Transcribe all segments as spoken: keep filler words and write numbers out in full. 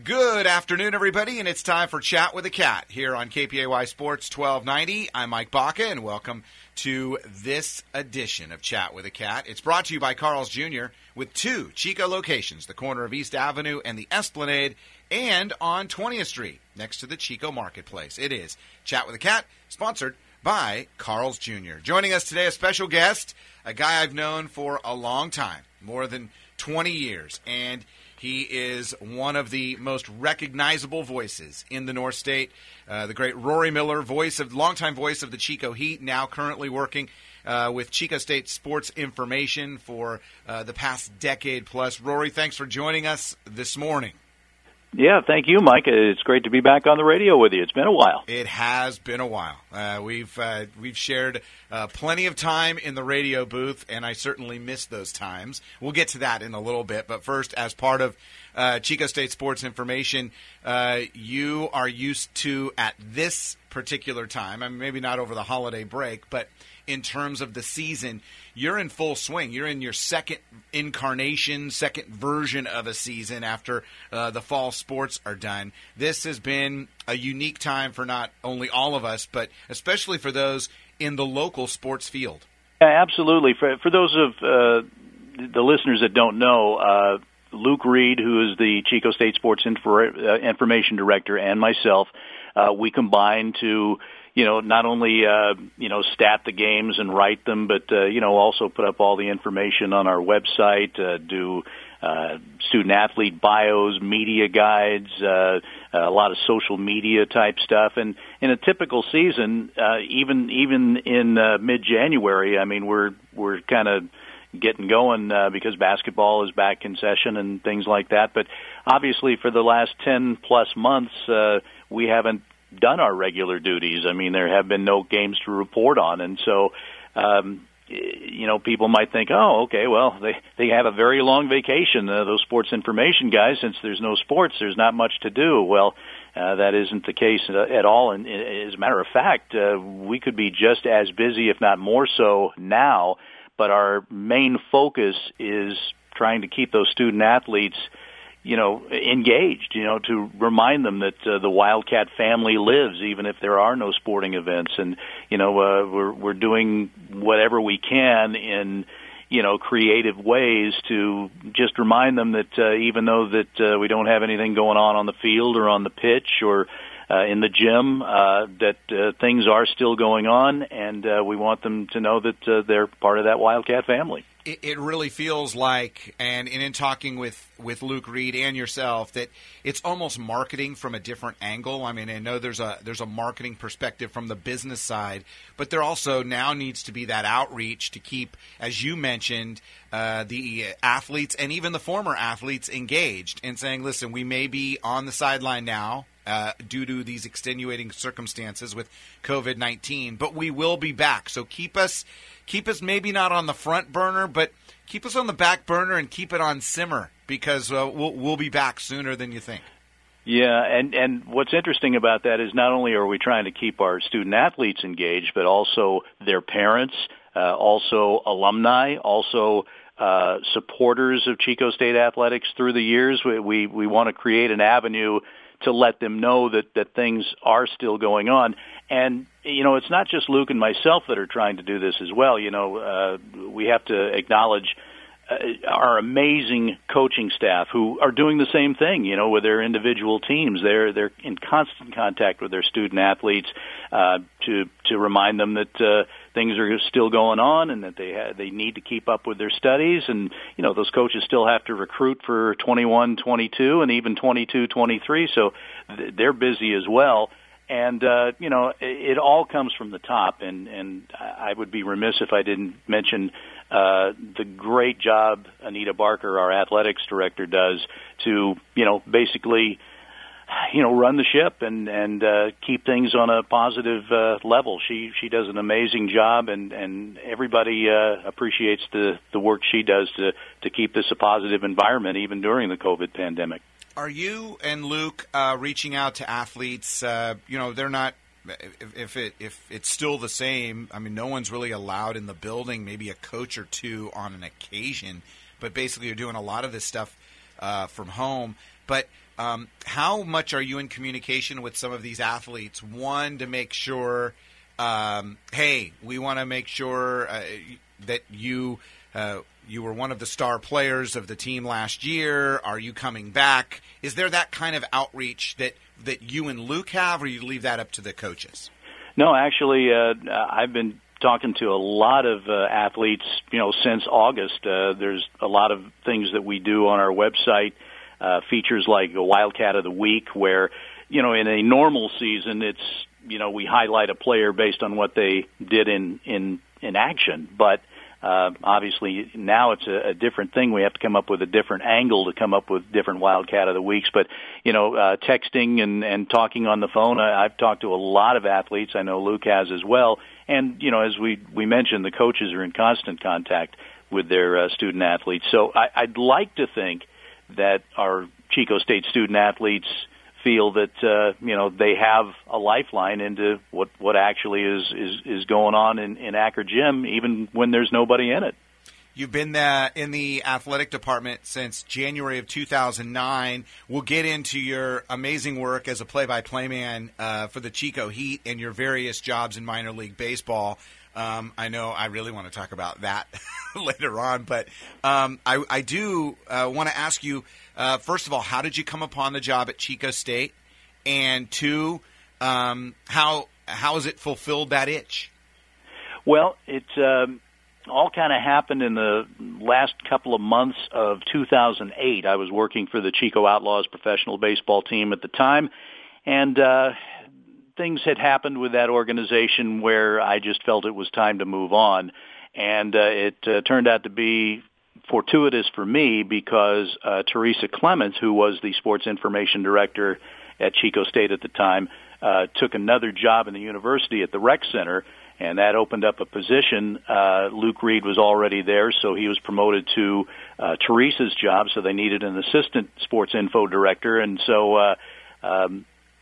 Good afternoon, everybody, and it's time for Chat with a Cat here on K P A Y Sports twelve ninety. I'm Mike Baca, and welcome to this edition of Chat with a Cat. It's brought to you by Carl's Junior with two Chico locations, the corner of East Avenue and the Esplanade, and on twentieth Street, next to the Chico Marketplace. It is Chat with a Cat, sponsored by Carl's Junior Joining us today, a special guest, a guy I've known for a long time, more than twenty years, and he is one of the most recognizable voices in the North State. Uh, the great Rory Miller, voice of longtime voice of the Chico Heat, now currently working uh, with Chico State Sports Information for uh, the past decade plus. Rory, thanks for joining us this morning. Yeah, thank you, Mike. It's great to be back on the radio with you. It's been a while. It has been a while. Uh, we've uh, we've shared uh, plenty of time in the radio booth, and I certainly miss those times. We'll get to that in a little bit. But first, as part of uh, Chico State Sports Information, uh, you are used to, at this particular time, I mean, maybe not over the holiday break, but in terms of the season, you're in full swing. You're in your second incarnation, second version of a season after uh, the fall sports are done. This has been a unique time for not only all of us, but especially for those in the local sports field. Yeah, absolutely. For, for those of uh, the listeners that don't know, uh, Luke Reed, who is the Chico State Sports Infor- uh, Information Director, and myself, uh, we combined to you know, not only, uh, you know, stat the games and write them, but, uh, you know, also put up all the information on our website, uh, do uh, student-athlete bios, media guides, uh, a lot of social media type stuff. And in a typical season, uh, even even in uh, mid-January, I mean, we're we're kind of getting going uh, because basketball is back in session and things like that. But obviously for the last ten-plus months, uh, we haven't done our regular duties. I mean, there have been no games to report on. And so, um, you know, people might think, oh, okay, well, they, they have a very long vacation, uh, those sports information guys, since there's no sports, there's not much to do. Well, uh, that isn't the case at all. And as a matter of fact, uh, we could be just as busy, if not more so now, but our main focus is trying to keep those student athletes you know, engaged, you know, to remind them that uh, the Wildcat family lives, even if there are no sporting events. And, you know, uh, we're, we're doing whatever we can in, you know, creative ways to just remind them that uh, even though that uh, we don't have anything going on on the field or on the pitch or uh, in the gym, uh, that uh, things are still going on, and uh, we want them to know that uh, they're part of that Wildcat family. It really feels like, and in talking with, with Luke Reed and yourself, that it's almost marketing from a different angle. I mean, I know there's a there's a marketing perspective from the business side, but there also now needs to be that outreach to keep, as you mentioned, uh, the athletes and even the former athletes engaged and saying, listen, we may be on the sideline now uh, due to these extenuating circumstances with COVID nineteen, but we will be back. So keep us Keep us maybe not on the front burner, but keep us on the back burner and keep it on simmer because uh, we'll, we'll be back sooner than you think. Yeah, and, and what's interesting about that is not only are we trying to keep our student-athletes engaged, but also their parents, uh, also alumni, also uh, supporters of Chico State Athletics through the years. We, we, we want to create an avenue to let them know that, that things are still going on. And, you know, it's not just Luke and myself that are trying to do this as well. You know, uh, we have to acknowledge uh, our amazing coaching staff who are doing the same thing, you know, with their individual teams. They're they're in constant contact with their student athletes uh, to to remind them that uh, things are still going on and that they ha- they need to keep up with their studies. And, you know, those coaches still have to recruit for twenty-one, twenty-two, and even twenty-two, twenty-three, so th- they're busy as well. And, uh, you know, it, it all comes from the top, and, and I would be remiss if I didn't mention uh, the great job Anita Barker, our athletics director, does to, you know, basically, you know, run the ship and, and uh, keep things on a positive uh, level. She she does an amazing job, and, and everybody uh, appreciates the, the work she does to, to keep this a positive environment, even during the COVID pandemic. Are you and Luke uh, reaching out to athletes? Uh, you know, they're not. If, if it if it's still the same, I mean, no one's really allowed in the building. Maybe a coach or two on an occasion, but basically, you're doing a lot of this stuff uh, from home. But Um, how much are you in communication with some of these athletes? One, to make sure, um, hey, we want to make sure uh, that you uh, you were one of the star players of the team last year. Are you coming back? Is there that kind of outreach that, that you and Luke have, or you leave that up to the coaches? No, actually, uh, I've been talking to a lot of uh, athletes, you know, since August. Uh, there's a lot of things that we do on our website, uh, features like a Wildcat of the Week, where, you know, in a normal season, it's, you know, we highlight a player based on what they did in, in, in action. But uh, obviously now it's a, a different thing. We have to come up with a different angle to come up with different Wildcat of the Weeks. But, you know, uh, texting and, and talking on the phone, I, I've talked to a lot of athletes. I know Luke has as well. And, you know, as we, we mentioned, the coaches are in constant contact with their uh, student athletes. So I, I'd like to think that our Chico State student athletes feel that, uh, you know, they have a lifeline into what, what actually is, is, is going on in, in Acker Gym, even when there's nobody in it. You've been uh, in the athletic department since January of two thousand nine. We'll get into your amazing work as a play-by-play man uh, for the Chico Heat and your various jobs in minor league baseball. Um, I know I really want to talk about that later on, but um, I, I do uh, want to ask you, uh, first of all, how did you come upon the job at Chico State? And two, um, how how has it fulfilled that itch? Well, it's um, all kind of happened in the last couple of months of two thousand eight. I was working for the Chico Outlaws professional baseball team at the time, and uh, things had happened with that organization where I just felt it was time to move on. And uh, it uh, turned out to be fortuitous for me because uh, Teresa Clements, who was the sports information director at Chico State at the time, uh, took another job in the university at the rec center, and that opened up a position. Uh, Luke Reed was already there, so he was promoted to uh, Teresa's job, so they needed an assistant sports info director. And so uh, um,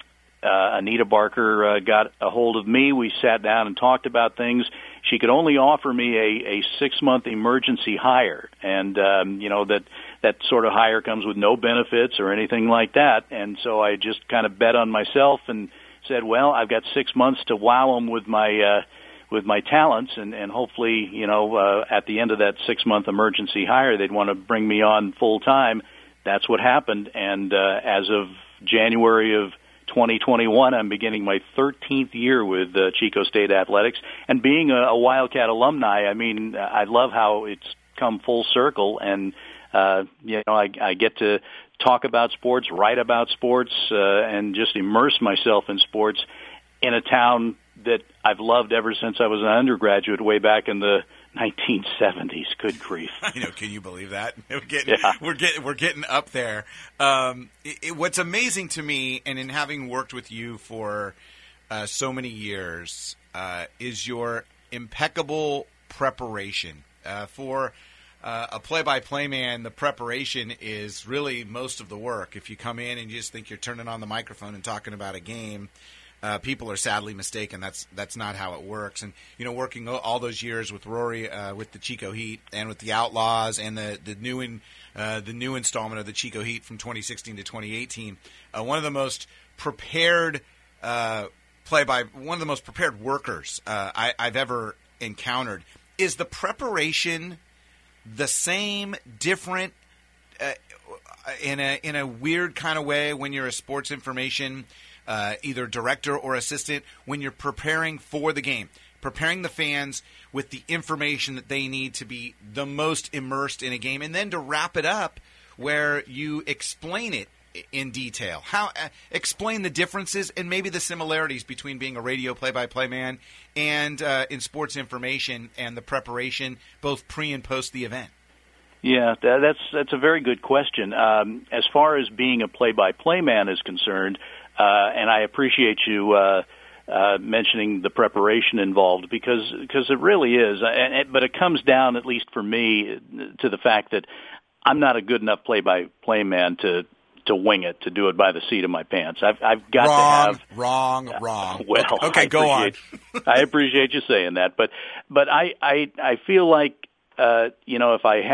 uh, Anita Barker uh, got a hold of me. We sat down and talked about things. She could only offer me a, a six-month emergency hire, and um, you know that that sort of hire comes with no benefits or anything like that. And so I just kind of bet on myself and said, well, I've got six months to wow them with my uh, with my talents, and, and hopefully, you know, uh, at the end of that six-month emergency hire, they'd want to bring me on full-time. That's what happened, and uh, as of January of twenty twenty-one, I'm beginning my thirteenth year with uh, Chico State Athletics. And being a, a Wildcat alumni, I mean, I love how it's come full circle, and, uh, you know, I, I get to talk about sports, write about sports, uh, and just immerse myself in sports in a town that I've loved ever since I was an undergraduate way back in the nineteen seventies. Good grief! You know, can you believe that? We're getting, yeah. we're getting, we're getting up there. Um, it, it, what's amazing to me, and in having worked with you for uh, so many years, uh, is your impeccable preparation uh, for uh, a play-by-play man. The preparation is really most of the work. If you come in and you just think you're turning on the microphone and talking about a game, Uh, people are sadly mistaken. That's that's not how it works. And, you know, working all those years with Rory, uh, with the Chico Heat and with the Outlaws and the the new in, uh, the new installment of the Chico Heat from twenty sixteen to twenty eighteen, uh, one of the most prepared uh, play by one of the most prepared workers uh, I, I've ever encountered. Is the preparation the same, different, uh, in a in a weird kind of way when you're a sports information Uh, either director or assistant, when you're preparing for the game, preparing the fans with the information that they need to be the most immersed in a game, and then to wrap it up where you explain it in detail? How uh, explain the differences and maybe the similarities between being a radio play-by-play man and uh, in sports information and the preparation both pre and post the event? Yeah, that, that's that's a very good question. Um, as far as being a play-by-play man is concerned, Uh, and I appreciate you uh, uh, mentioning the preparation involved because because it really is. And it, but it comes down, at least for me, to the fact that I'm not a good enough play-by-play man to to wing it, to do it by the seat of my pants. I've I've got wrong, to have wrong, wrong. Well, okay, okay go on. I appreciate you saying that, but but I I I feel like uh, you know, if I have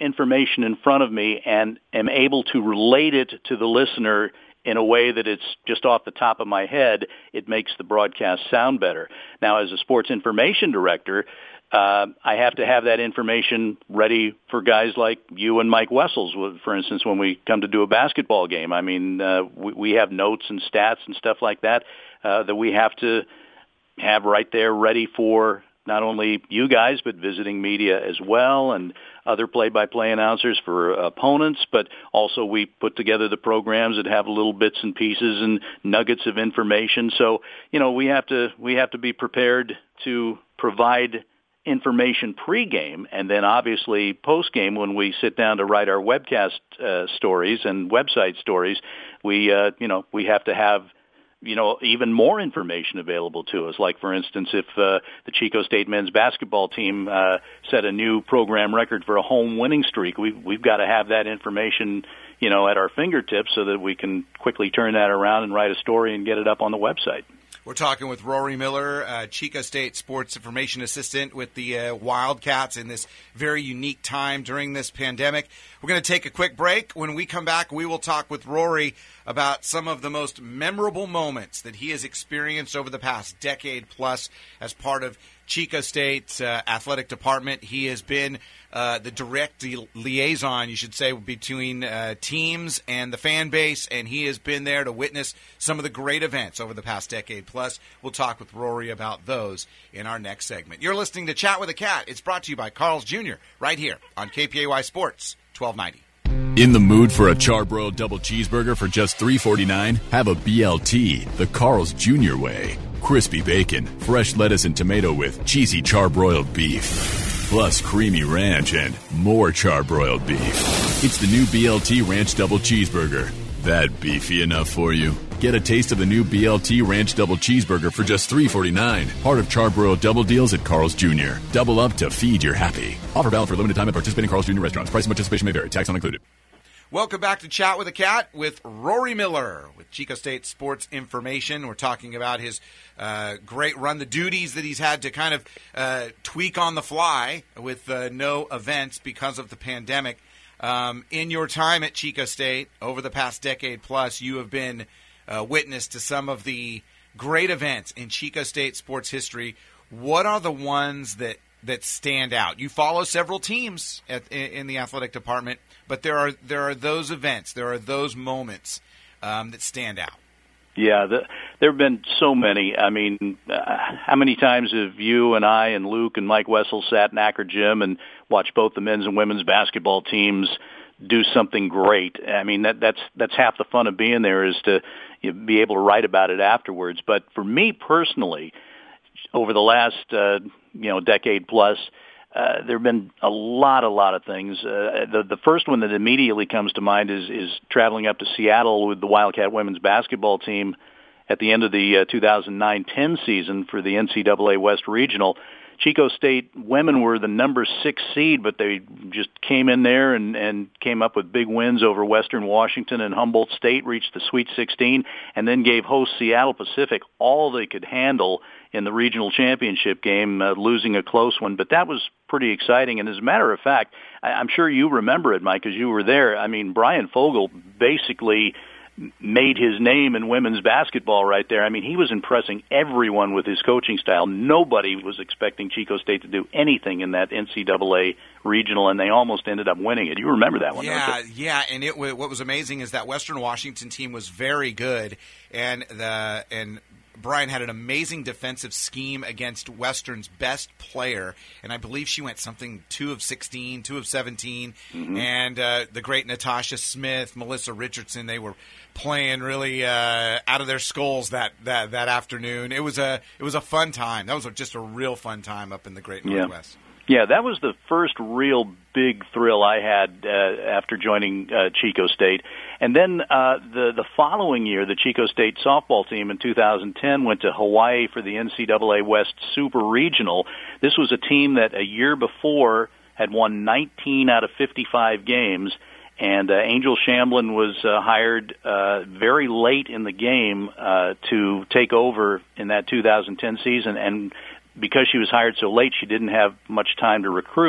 information in front of me and am able to relate it to the listener in a way that it's just off the top of my head, it makes the broadcast sound better. Now, as a sports information director, uh, I have to have that information ready for guys like you and Mike Wessels, for instance, when we come to do a basketball game. I mean, uh, we, we have notes and stats and stuff like that uh, that we have to have right there ready for not only you guys, but visiting media as well, and other play-by-play announcers for opponents, but also we put together the programs that have little bits and pieces and nuggets of information. So, you know, we have to we have to be prepared to provide information pregame, and then obviously postgame when we sit down to write our webcast uh, stories and website stories, we uh, you know we have to have you know, even more information available to us. Like, for instance, if uh, the Chico State men's basketball team uh, set a new program record for a home winning streak, we've, we've got to have that information, you know, at our fingertips so that we can quickly turn that around and write a story and get it up on the website. We're talking with Rory Miller, uh, Chico State Sports Information Assistant with the uh, Wildcats in this very unique time during this pandemic. We're going to take a quick break. When we come back, we will talk with Rory about some of the most memorable moments that he has experienced over the past decade plus as part of Chico State's uh, athletic department. He has been uh, the direct liaison, you should say, between uh, teams and the fan base, and he has been there to witness some of the great events over the past decade plus. We'll talk with Rory about those in our next segment. You're listening to Chat with a Cat. It's brought to you by Carl's Junior right here on K P A Y Sports twelve ninety. In the mood for a charbroiled double cheeseburger for just three forty-nine? Have a B L T, the Carl's Junior way. Crispy bacon, fresh lettuce and tomato with cheesy charbroiled beef. Plus creamy ranch and more charbroiled beef. It's the new B L T Ranch Double Cheeseburger. That beefy enough for you? Get a taste of the new B L T Ranch Double Cheeseburger for just three forty-nine. Part of charbroiled double deals at Carl's Junior Double up to feed your happy. Offer valid for a limited time at participating Carl's Junior restaurants. Price and participation may vary. Tax not included. Welcome back to Chat with a Cat with Rory Miller with Chico State Sports Information. We're talking about his uh, great run, the duties that he's had to kind of uh, tweak on the fly with uh, no events because of the pandemic. Um, in your time at Chico State over the past decade plus, you have been uh, witness to some of the great events in Chico State sports history. What are the ones that that stand out? You follow several teams at, in the athletic department, but there are there are those events, there are those moments um, that stand out. Yeah, the, there have been so many. I mean, uh, how many times have you and I and Luke and Mike Wessel sat in Acker Gym and watched both the men's and women's basketball teams do something great? I mean, that, that's that's half the fun of being there, is to you know, be able to write about it afterwards. But for me personally, over the last uh, you know decade plus, uh, there have been a lot, a lot of things. Uh, the the first one that immediately comes to mind is is traveling up to Seattle with the Wildcat women's basketball team at the end of the uh, two thousand nine ten season for the N C double A West Regional. Chico State women were the number six seed, but they just came in there and, and came up with big wins over Western Washington, and Humboldt State reached the Sweet sixteen, and then gave host Seattle Pacific all they could handle in the regional championship game, uh, losing a close one. But that was pretty exciting. And as a matter of fact, I, I'm sure you remember it, Mike, because you were there. I mean, Brian Fogel basically made his name in women's basketball right there. I mean, he was impressing everyone with his coaching style. Nobody was expecting Chico State to do anything in that N C double A regional, and they almost ended up winning it. You remember that one, yeah, don't you? Yeah, and it what was amazing is that Western Washington team was very good, and the and Brian had an amazing defensive scheme against Western's best player, and I believe she went something two of sixteen, two of seventeen, mm-hmm. and uh, the great Natasha Smith, Melissa Richardson, they were playing really uh, out of their skulls that, that, that afternoon. It was a it was a fun time. That was a, just a real fun time up in the Great Northwest. Yeah. Yeah, that was the first real big thrill I had uh, after joining uh, Chico State. And then uh, the the following year, the Chico State softball team in two thousand ten went to Hawaii for the N C double A West Super Regional. This was a team that a year before had won nineteen out of fifty-five games, and uh, Angel Shamblin was uh, hired uh, very late in the game uh, to take over in that two thousand ten season, and because she was hired so late, she didn't have much time to recruit,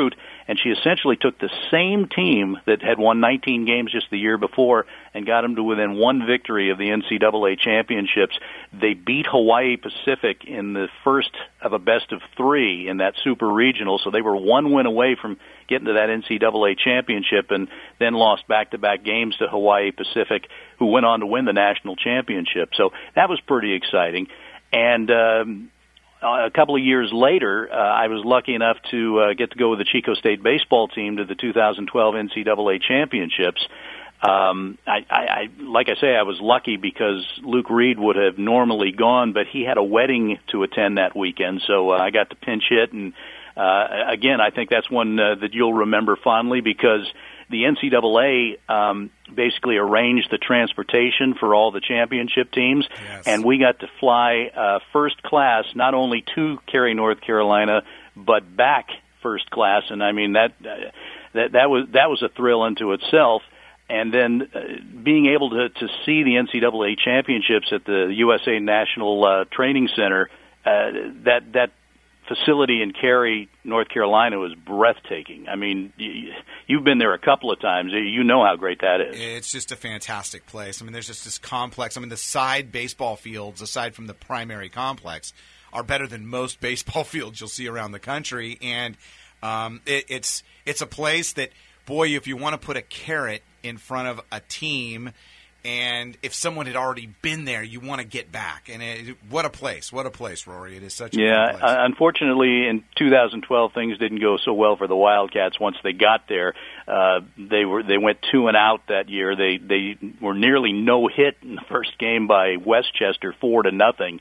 and she essentially took the same team that had won nineteen games just the year before and got them to within one victory of the N C double A championships. They beat Hawaii Pacific in the first of a best of three in that super regional, so they were one win away from getting to that N C double A championship, and then lost back-to-back games to Hawaii Pacific, who went on to win the national championship. So that was pretty exciting. And um, a couple of years later, uh, I was lucky enough to uh, get to go with the Chico State baseball team to the two thousand twelve N C double A championships. Um, I, I, I, like I say, I was lucky because Luke Reed would have normally gone, but he had a wedding to attend that weekend, so uh, I got to pinch hit. And uh, again, I think that's one uh, that you'll remember fondly because the N C double A um, basically arranged the transportation for all the championship teams, yes. and we got to fly uh, first class not only to Cary, North Carolina, but back first class. And I mean that uh, that that was that was a thrill unto itself. And then uh, being able to, to see the N C double A championships at the U S A National uh, Training Center, uh, that that facility in Cary, North Carolina, was breathtaking. I mean, you, you've been there a couple of times. You know how great that is. It's just a fantastic place. I mean, there's just this complex. I mean, the side baseball fields, aside from the primary complex, are better than most baseball fields you'll see around the country. And um, it, it's it's a place that, boy, if you want to put a carrot in front of a team, and if someone had already been there, you want to get back. And it, what a place. What a place, Rory. It is such a yeah, fun place. Uh, unfortunately, in two thousand twelve, things didn't go so well for the Wildcats once they got there. Uh, they were they went two and out that year. They they were nearly no hit in the first game by Westchester, four to nothing.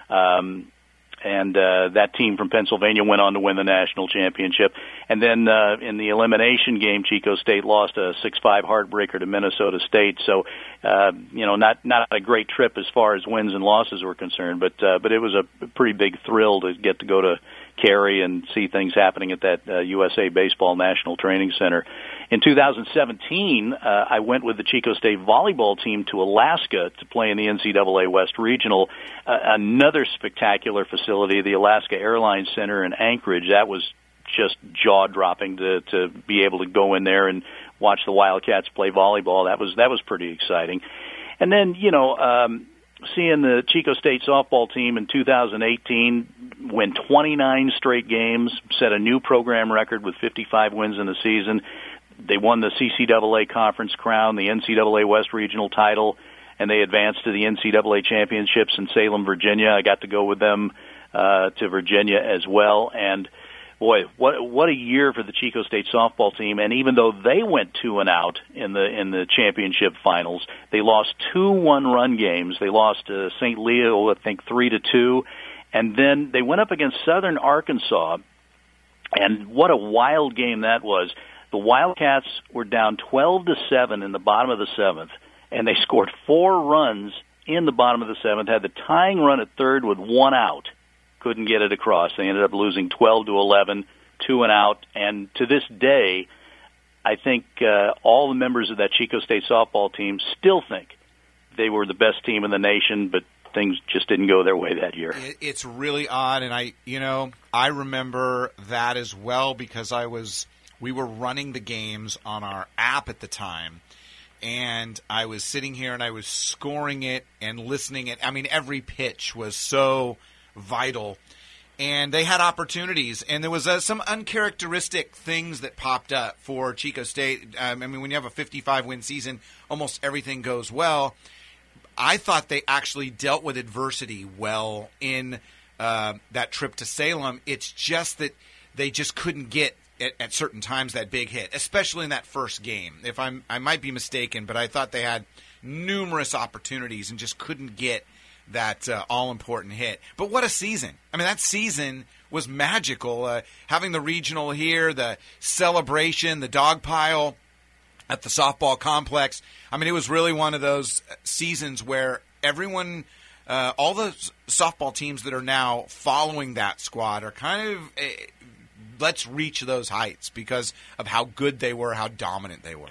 Um, and uh, that team from Pennsylvania went on to win the national championship. And then uh, in the elimination game, Chico State lost a six five heartbreaker to Minnesota State. So, uh, you know, not not a great trip as far as wins and losses were concerned, but uh, but it was a pretty big thrill to get to go to Cary and see things happening at that uh, U S A Baseball National Training Center. In two thousand seventeen, uh, I went with the Chico State volleyball team to Alaska to play in the N C double A West Regional, uh, another spectacular facility, the Alaska Airlines Center in Anchorage. That was just jaw-dropping to, to be able to go in there and watch the Wildcats play volleyball. That was that was pretty exciting. And then, you know, um, seeing the Chico State softball team in two thousand eighteen win twenty-nine straight games, set a new program record with fifty-five wins in the season. They won the C C double A Conference Crown, the N C double A West Regional title, and they advanced to the N C double A Championships in Salem, Virginia. I got to go with them uh, to Virginia as well. And, boy, what what a year for the Chico State softball team. And even though they went two and out in the in the championship finals, they lost two one-run games. They lost to Saint Leo, I think, three to two. And then they went up against Southern Arkansas, and what a wild game that was. The Wildcats were down twelve to seven in the bottom of the seventh, and they scored four runs in the bottom of the seventh, had the tying run at third with one out. Couldn't get it across. They ended up losing twelve to eleven, two and out, and to this day, I think uh, all the members of that Chico State softball team still think they were the best team in the nation, but things just didn't go their way that year. It's really odd, and I, you know, I remember that as well because I was, we were running the games on our app at the time, and I was sitting here and I was scoring it and listening it. I mean, every pitch was so vital, and they had opportunities, and there was uh, some uncharacteristic things that popped up for Chico State. Um, I mean, when you have a fifty-five win season, almost everything goes well. I thought they actually dealt with adversity well in uh, that trip to Salem. It's just that they just couldn't get at, at certain times that big hit, especially in that first game. If I'm, I might be mistaken, but I thought they had numerous opportunities and just couldn't get that uh, all-important hit. But what a season. I mean, that season was magical. Uh, having the regional here, the celebration, the dog pile at the softball complex. I mean, it was really one of those seasons where everyone, uh, all the softball teams that are now following that squad are kind of, uh, let's reach those heights because of how good they were, how dominant they were.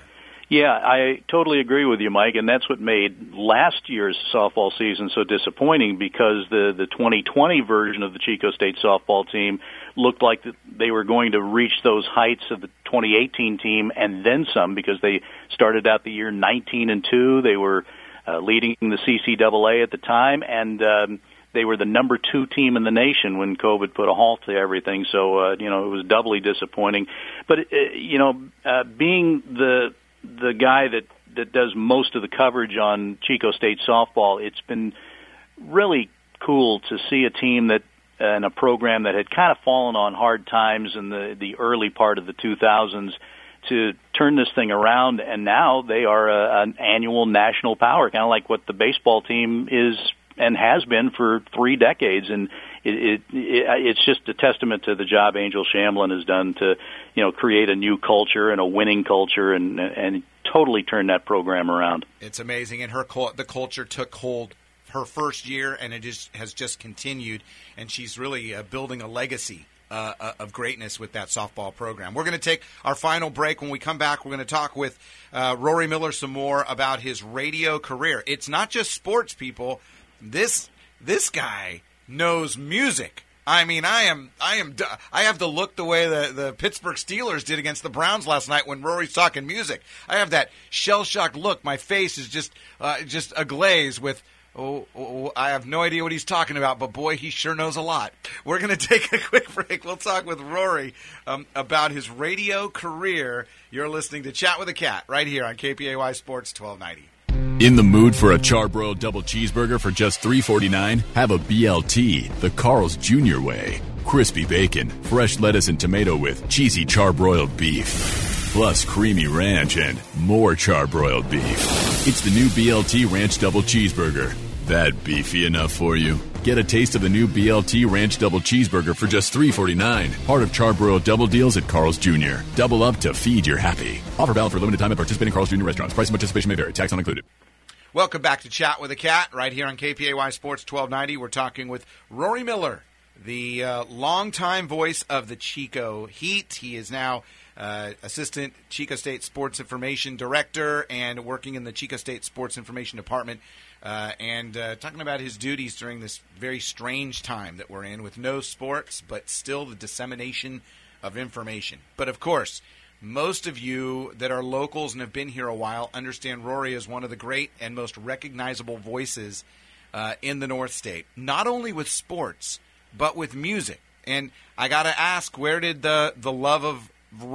Yeah, I totally agree with you, Mike, and that's what made last year's softball season so disappointing, because the, the twenty twenty version of the Chico State softball team looked like they were going to reach those heights of the twenty eighteen team and then some, because they started out the year nineteen and two. They were uh, leading the C C double A at the time, and um, they were the number two team in the nation when COVID put a halt to everything. So, uh, you know, it was doubly disappointing. But, uh, you know, uh, being the the guy that, that does most of the coverage on Chico State softball, it's been really cool to see a team that, uh, and a program that had kind of fallen on hard times in the, the early part of the two thousands to turn this thing around, and now they are a, an annual national power, kind of like what the baseball team is and has been for three decades. And it, it, it it's just a testament to the job Angel Shamblin has done to, you know, create a new culture and a winning culture, and and totally turn that program around. It's amazing, and her the culture took hold her first year, and it just has just continued, and she's really uh, building a legacy uh, of greatness with that softball program. We're going to take our final break. When we come back, we're going to talk with uh, Rory Miller some more about his radio career. It's not just sports, people. This this guy knows music. I mean, I am I am I have the look the way the, the Pittsburgh Steelers did against the Browns last night when Rory's talking music. I have that shell-shocked look. My face is just uh, just aglaze with, oh, oh, I have no idea what he's talking about, but boy, he sure knows a lot. We're going to take a quick break. We'll talk with Rory um, about his radio career. You're listening to Chat with a Cat right here on K P A Y Sports twelve ninety. In the mood for a charbroiled double cheeseburger for just three forty-nine? Have a B L T, the Carl's Junior way. Crispy bacon, fresh lettuce and tomato with cheesy charbroiled beef. Plus creamy ranch and more charbroiled beef. It's the new B L T Ranch Double Cheeseburger. That beefy enough for you? Get a taste of the new B L T Ranch Double Cheeseburger for just three forty-nine. Part of Charbroiled Double Deals at Carl's Junior Double up to feed your happy. Offer valid for a limited time at participating Carl's Junior restaurants. Price and participation may vary. Tax not included. Welcome back to Chat with a Cat right here on K P A Y Sports twelve ninety. We're talking with Rory Miller, the uh, longtime voice of the Chico Heat. He is now uh, Assistant Chico State Sports Information Director and working in the Chico State Sports Information Department. Uh, and uh, talking about his duties during this very strange time that we're in with no sports, but still the dissemination of information. But, of course, most of you that are locals and have been here a while understand Rory as one of the great and most recognizable voices uh, in the North State, not only with sports, but with music. And I got to ask, where did the, the love of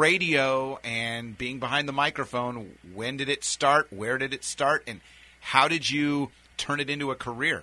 radio and being behind the microphone, when did it start? Where did it start? And how did you turn it into a career?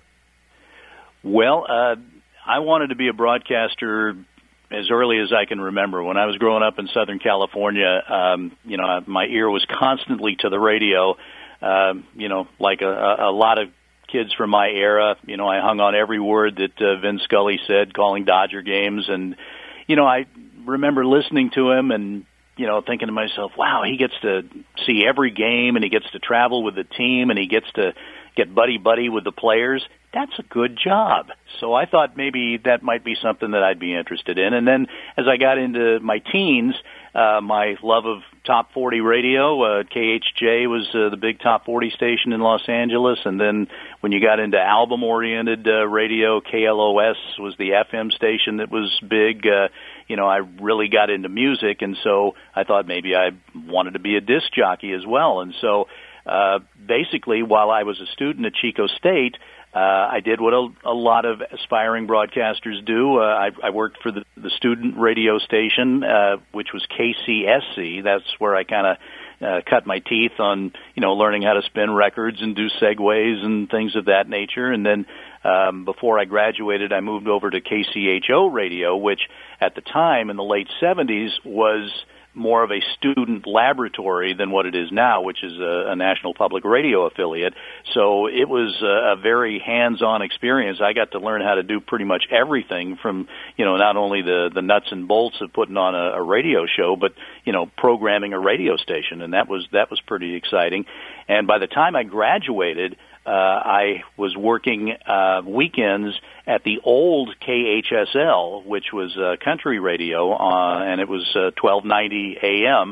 Well, uh, I wanted to be a broadcaster as early as I can remember. When I was growing up in Southern California, um, you know, my ear was constantly to the radio. Um, you know, like a, a lot of kids from my era, you know, I hung on every word that uh, Vin Scully said calling Dodger games. And, you know, I remember listening to him and, you know, thinking to myself, wow, he gets to see every game and he gets to travel with the team and he gets to get buddy-buddy with the players. That's a good job. So I thought maybe that might be something that I'd be interested in. And then as I got into my teens, uh, my love of top forty radio, uh, K H J was uh, the big top forty station in Los Angeles. And then when you got into album-oriented uh, radio, K L O S was the F M station that was big. Uh, you know, I really got into music, and so I thought maybe I wanted to be a disc jockey as well. And so uh, basically, while I was a student at Chico State, Uh, I did what a, a lot of aspiring broadcasters do. Uh, I, I worked for the, the student radio station, uh, which was K C S C. That's where I kind of uh, cut my teeth on, you know, learning how to spin records and do segues and things of that nature. And then um, before I graduated, I moved over to K C H O radio, which at the time in the late seventies was more of a student laboratory than what it is now, which is a, a National Public Radio affiliate. So it was a, a very hands-on experience. I got to learn how to do pretty much everything from, you know, not only the, the nuts and bolts of putting on a, a radio show, but, you know, programming a radio station. And that was, that was pretty exciting. And by the time I graduated, Uh, I was working uh, weekends at the old K H S L, which was uh, country radio, uh, and it was uh, twelve ninety A M.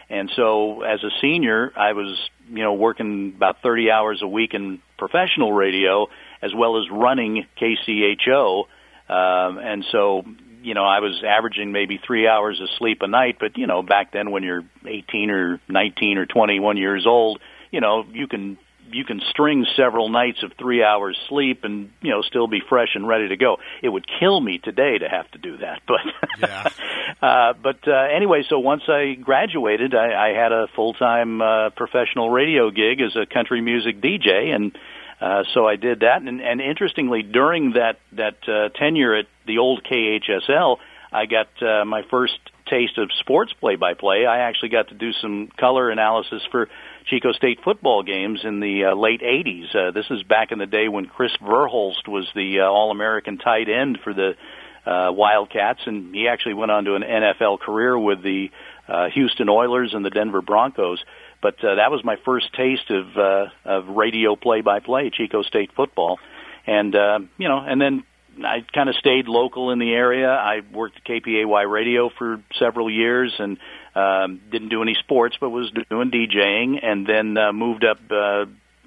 And so as a senior, I was, you know, working about thirty hours a week in professional radio as well as running K C H O. Um, and so, you know, I was averaging maybe three hours of sleep a night. But, you know, back then when you're eighteen or nineteen or twenty-one years old, you know, you can you can string several nights of three hours sleep and, you know, still be fresh and ready to go. It would kill me today to have to do that. But, yeah. uh, but uh, anyway, so once I graduated, I, I had a full-time uh, professional radio gig as a country music D J, and uh, so I did that. And, and interestingly, during that, that uh, tenure at the old K H S L, I got uh, my first taste of sports play-by-play. I actually got to do some color analysis for Chico State football games in the uh, late eighties. Uh, this is back in the day when Chris Verhulst was the uh, All-American tight end for the uh, Wildcats, and he actually went on to an N F L career with the uh, Houston Oilers and the Denver Broncos. But uh, that was my first taste of uh, of radio play-by-play, Chico State football. And, uh, you know, and then I kind of stayed local in the area. I worked at K P A Y Radio for several years and um, didn't do any sports, but was doing DJing, and then uh, moved up uh,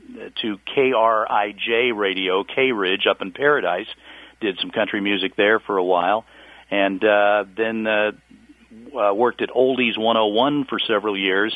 to K R I J Radio, K Ridge, up in Paradise. Did some country music there for a while, and uh, then uh, uh, worked at Oldies one oh one for several years,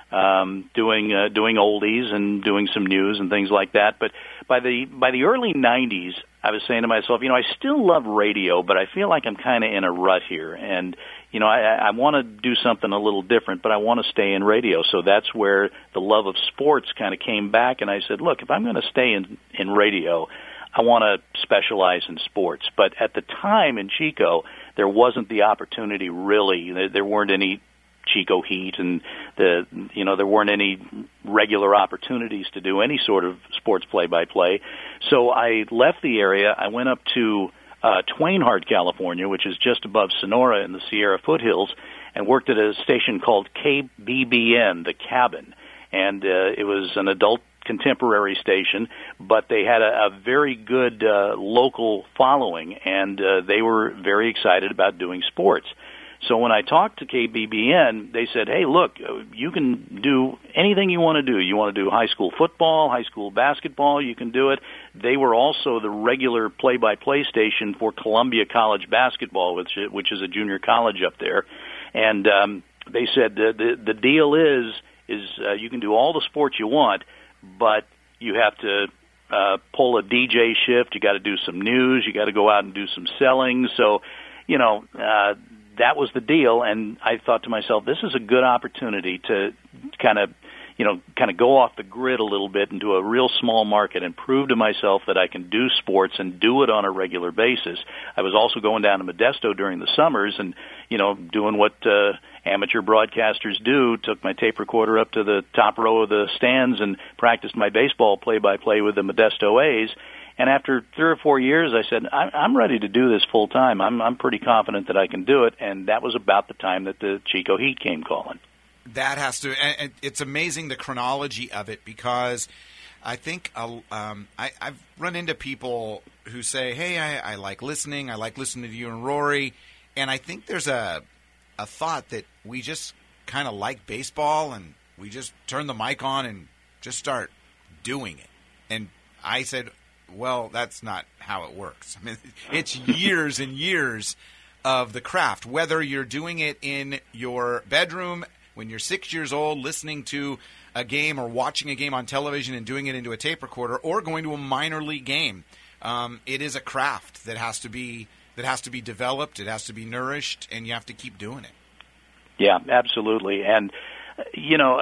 um, doing uh, doing oldies and doing some news and things like that. But by the by the early nineties, I was saying to myself, you know, I still love radio, but I feel like I'm kind of in a rut here. And, you know, I, I want to do something a little different, but I want to stay in radio. So that's where the love of sports kind of came back. And I said, look, if I'm going to stay in, in radio, I want to specialize in sports. But at the time in Chico, there wasn't the opportunity really. There, there weren't any Chico Heat, and the you know there weren't any regular opportunities to do any sort of sports play-by-play. So I left the area. I went up to uh, Twainhart, California, which is just above Sonora in the Sierra foothills, and worked at a station called K B B N, The Cabin, and uh, it was an adult contemporary station, but they had a, a very good uh, local following, and uh, they were very excited about doing sports. So when I talked to K B B N, they said, hey, look, you can do anything you want to do. You want to do high school football, high school basketball, you can do it. They were also the regular play-by-play station for Columbia College basketball, which, which is a junior college up there. And um, they said the, the, the deal is, is uh, you can do all the sports you want, but you have to uh, pull a D J shift. You got to do some news. You got to go out and do some selling. So, you know, uh, that was the deal, and I thought to myself, this is a good opportunity to kind of, you know, kind of go off the grid a little bit into a real small market and prove to myself that I can do sports and do it on a regular basis. I was also going down to Modesto during the summers and, you know, doing what uh, amateur broadcasters do, took my tape recorder up to the top row of the stands and practiced my baseball play-by-play with the Modesto A's. And after three or four years, I said, I'm ready to do this full time. I'm, I'm pretty confident that I can do it. And that was about the time that the Chico Heat came calling. That has to, and it's amazing the chronology of it, because I think uh, um, I, I've run into people who say, hey, I, I like listening. I like listening to you and Rory. And I think there's a, a thought that we just kind of like baseball and we just turn the mic on and just start doing it. And I said, well, that's not how it works. I mean, it's years and years of the craft, whether you're doing it in your bedroom when you're six years old, listening to a game or watching a game on television and doing it into a tape recorder, or going to a minor league game. Um, it is a craft that has to be that has to be developed. It has to be nourished, and you have to keep doing it. Yeah, absolutely. And you know,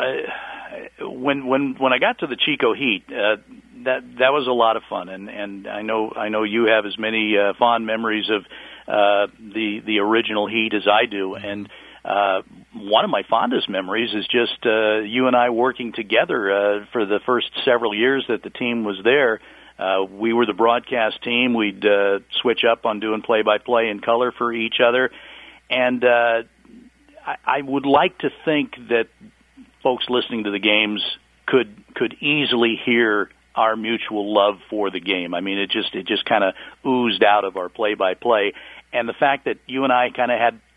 uh, when when when I got to the Chico Heat, uh, that that was a lot of fun, and and I know I know you have as many uh, fond memories of uh, the the original Heat as I do, and uh, one of my fondest memories is just uh, you and I working together uh, for the first several years that the team was there. Uh, we were the broadcast team. We'd uh, switch up on doing play-by-play in color for each other, and uh, I, I would like to think that folks listening to the games could could easily hear our mutual love for the game. I mean, it just it just kind of oozed out of our play-by-play, and the fact that you and I kind of had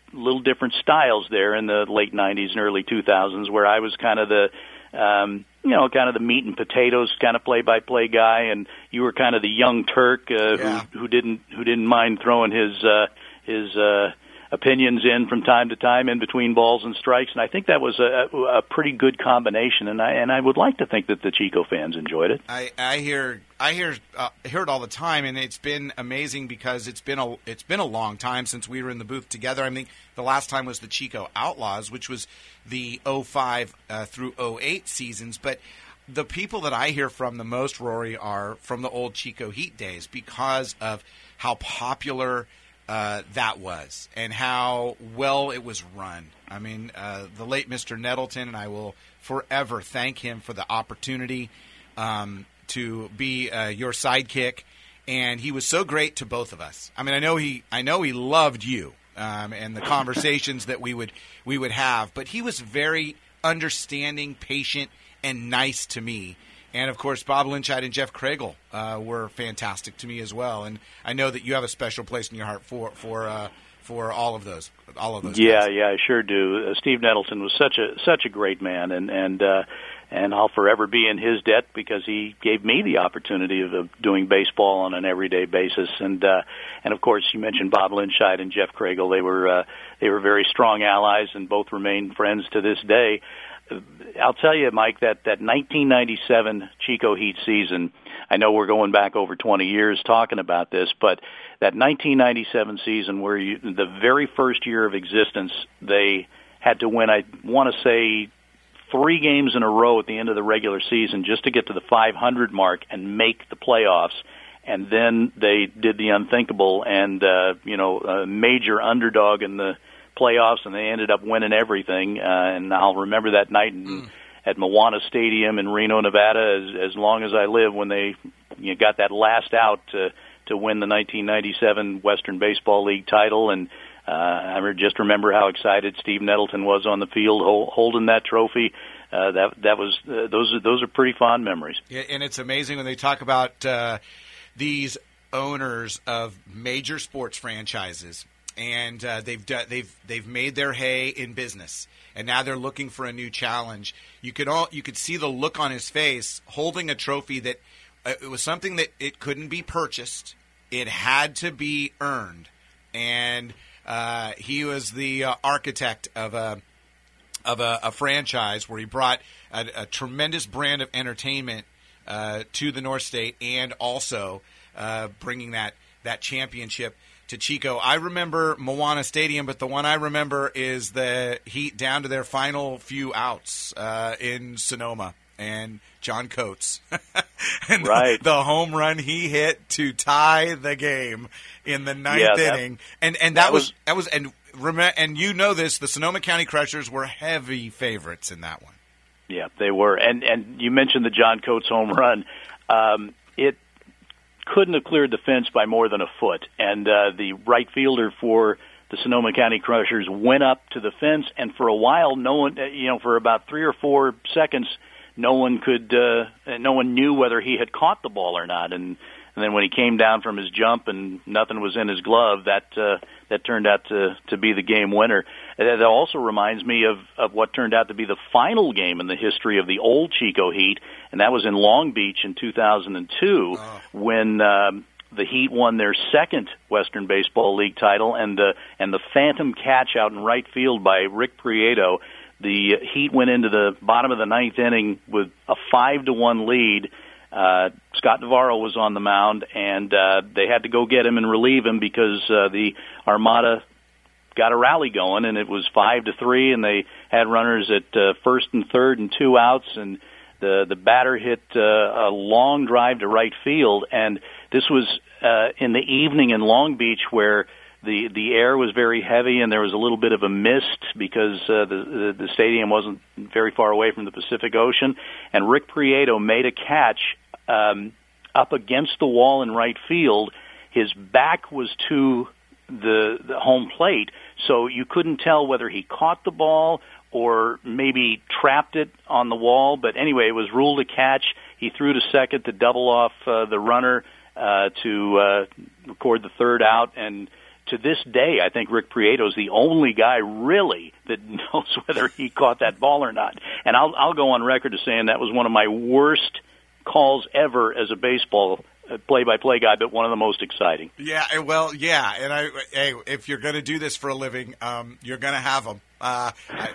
little different styles there in the late nineties and early two thousands, where I was kind of the, um, you know, kind of the meat and potatoes kind of play-by-play guy, and you were kind of the young Turk uh, yeah. who who didn't who didn't mind throwing his uh, his uh, opinions in from time to time in between balls and strikes, and I think that was a, a pretty good combination, and I and I would like to think that the Chico fans enjoyed it. I, I hear I hear uh, hear it all the time, and it's been amazing because it's been a it's been a long time since we were in the booth together. I mean, the last time was the Chico Outlaws, which was the oh five uh, through oh eight seasons, but the people that I hear from the most, Rory, are from the old Chico Heat days because of how popular Uh, that was, and how well it was run. I mean, uh, the late Mister Nettleton, and I will forever thank him for the opportunity um, to be uh, your sidekick. And he was so great to both of us. I mean, I know he, I know he loved you um, and the conversations that we would we would have, but he was very understanding, patient, and nice to me. And, of course, Bob Lynchide and Jeff Kragel uh, were fantastic to me as well. And I know that you have a special place in your heart for for uh, for all of those, all of those. Yeah, guys. yeah, I sure do. Uh, Steve Nettleton was such a such a great man, and and uh, and I'll forever be in his debt because he gave me the opportunity of, of doing baseball on an everyday basis. And uh, and of course, you mentioned Bob Lynchide and Jeff Kragel. They were uh, they were very strong allies, and both remain friends to this day. I'll tell you, Mike, that, that nineteen ninety-seven Chico Heat season, I know we're going back over twenty years talking about this, but that nineteen ninety-seven season where you, the very first year of existence, they had to win, I want to say, three games in a row at the end of the regular season just to get to the five hundred mark and make the playoffs. And then they did the unthinkable and, uh, you know, a major underdog in the playoffs, and they ended up winning everything. Uh, and I'll remember that night in, mm. at Moana Stadium in Reno, Nevada, as, as long as I live, when they you know, got that last out to to win the nineteen ninety-seven Western Baseball League title. And uh, I just remember how excited Steve Nettleton was on the field hold, holding that trophy. Uh, that that was uh, those are those are pretty fond memories. Yeah, and it's amazing when they talk about uh, these owners of major sports franchises. And uh, they've they've they've made their hay in business, and now they're looking for a new challenge. You could all you could see the look on his face, holding a trophy that uh, it was something that it couldn't be purchased; it had to be earned. And uh, he was the uh, architect of a of a, a franchise where he brought a, a tremendous brand of entertainment uh, to the North State, and also uh, bringing that that championship to Chico. I remember Moana Stadium, but the one I remember is the Heat down to their final few outs uh, in Sonoma, and John Coates. and right. the, the home run he hit to tie the game in the ninth yeah, that, inning. And and that, that was, was that was and rem- and you know this, the Sonoma County Crushers were heavy favorites in that one. Yeah, they were. And and you mentioned the John Coates home run. Um, it couldn't have cleared the fence by more than a foot. And uh, the right fielder for the Sonoma County Crushers went up to the fence, and for a while, no one, you know, for about three or four seconds, no one could, uh, no one knew whether he had caught the ball or not. And, and then when he came down from his jump and nothing was in his glove, that uh, that turned out to to be the game winner. That also reminds me of of what turned out to be the final game in the history of the old Chico Heat, and that was in Long Beach in two thousand two oh. when um, the Heat won their second Western Baseball League title, and the and the phantom catch out in right field by Rick Prieto. The Heat went into the bottom of the ninth inning with a five to one lead. Uh, Scott Navarro was on the mound, and uh, they had to go get him and relieve him because uh, the Armada got a rally going, and it was five to three, and they had runners at uh, first and third and two outs, and the the batter hit uh, a long drive to right field, and this was uh, in the evening in Long Beach where the the air was very heavy and there was a little bit of a mist because uh, the, the the stadium wasn't very far away from the Pacific Ocean, and Rick Prieto made a catch um, up against the wall in right field. His back was to the, the home plate, so you couldn't tell whether he caught the ball or maybe trapped it on the wall. But anyway, it was ruled a catch. He threw to second to double off uh, the runner uh, to uh, record the third out, and to this day, I think Rick Prieto is the only guy really that knows whether he caught that ball or not. And I'll, I'll go on record as saying that was one of my worst calls ever as a baseball play-by-play guy, but one of the most exciting. Yeah, well, yeah, and I, hey, if you're going to do this for a living, um, you're going to have them, uh,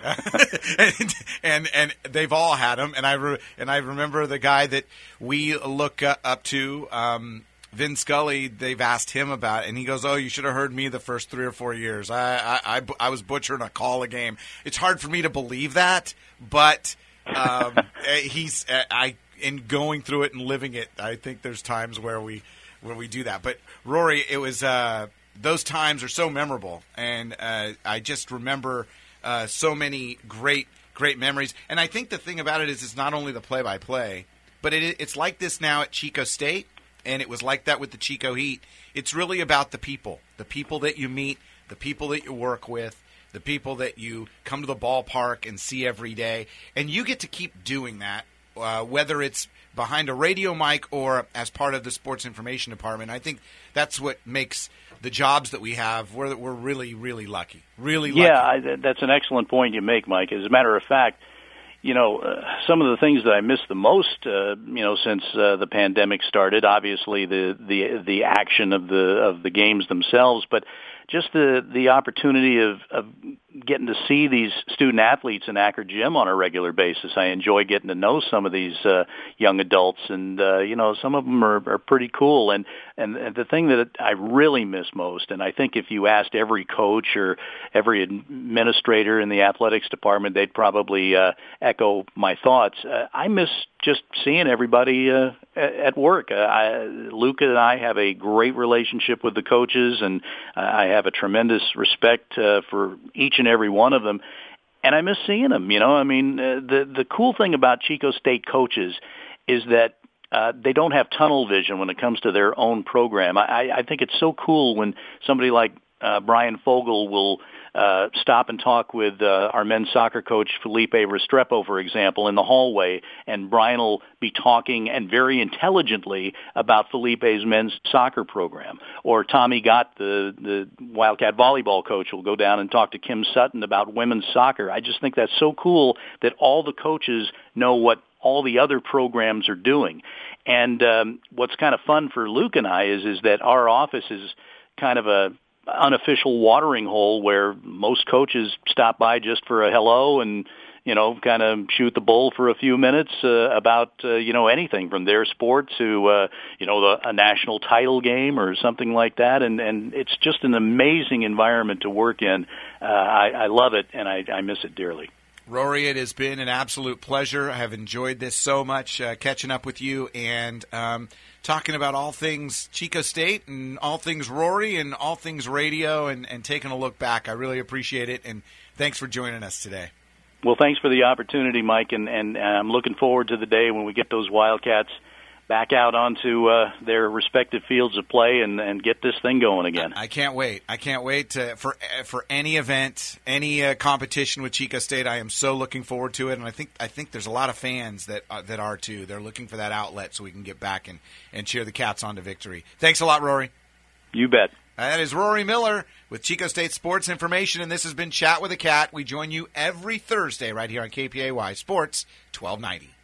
and, and and they've all had them. And I re- and I remember the guy that we look uh, up to, um, Vin Scully. They've asked him about it, and he goes, "Oh, you should have heard me the first three or four years. I I, I, I was butchering a call a game." It's hard for me to believe that, but um, he's I. in going through it and living it, I think there's times where we where we do that. But Rory, it was uh, those times are so memorable, and uh, I just remember uh, so many great great memories. And I think the thing about it is, it's not only the play-by-play, but it, it's like this now at Chico State, and it was like that with the Chico Heat. It's really about the people, the people that you meet, the people that you work with, the people that you come to the ballpark and see every day, and you get to keep doing that. Uh, whether it's behind a radio mic or as part of the sports information department. I think that's what makes the jobs that we have, we're, we're really, really lucky. Really lucky. Yeah, I, that's an excellent point you make, Mike. As a matter of fact, you know, uh, some of the things that I miss the most, uh, you know, since uh, the pandemic started, obviously the, the the action of the of the games themselves, but just the the opportunity of, of getting to see these student athletes in Acker Gym on a regular basis. I enjoy getting to know some of these uh, young adults, and uh, you know, some of them are, are pretty cool. And, and and the thing that I really miss most, and I think if you asked every coach or every administrator in the athletics department, they'd probably uh, echo my thoughts. Uh, I miss just seeing everybody uh, at work. Uh, I, Luca and I have a great relationship with the coaches, and uh, I have a tremendous respect uh, for each and every one of them. And I miss seeing them. You know, I mean, uh, the the cool thing about Chico State coaches is that uh, they don't have tunnel vision when it comes to their own program. I, I think it's so cool when somebody like uh, Brian Fogel will uh, stop and talk with uh, our men's soccer coach, Felipe Restrepo, for example, in the hallway, and Brian will be talking and very intelligently about Felipe's men's soccer program. Or Tommy Gott, the, the Wildcat volleyball coach, will go down and talk to Kim Sutton about women's soccer. I just think that's so cool that all the coaches know what all the other programs are doing. And um, what's kind of fun for Luke and I is, is that our office is kind of a unofficial watering hole where most coaches stop by just for a hello and, you know, kind of shoot the bull for a few minutes uh, about, uh, you know, anything from their sport to, uh, you know, the, a national title game or something like that. And, and it's just an amazing environment to work in. Uh, I, I love it, and I, I miss it dearly. Rory, it has been an absolute pleasure. I have enjoyed this so much, uh, catching up with you and um, talking about all things Chico State and all things Rory and all things radio and, and taking a look back. I really appreciate it, and thanks for joining us today. Well, thanks for the opportunity, Mike, and, and I'm looking forward to the day when we get those Wildcats back out onto uh, their respective fields of play and, and get this thing going again. I can't wait. I can't wait to, for for any event, any uh, competition with Chico State. I am so looking forward to it, and I think I think there's a lot of fans that uh, that are too. They're looking for that outlet so we can get back and, and cheer the Cats on to victory. Thanks a lot, Rory. You bet. That is Rory Miller with Chico State Sports Information, and this has been Chat with a Cat. We join you every Thursday right here on K P A Y Sports twelve ninety.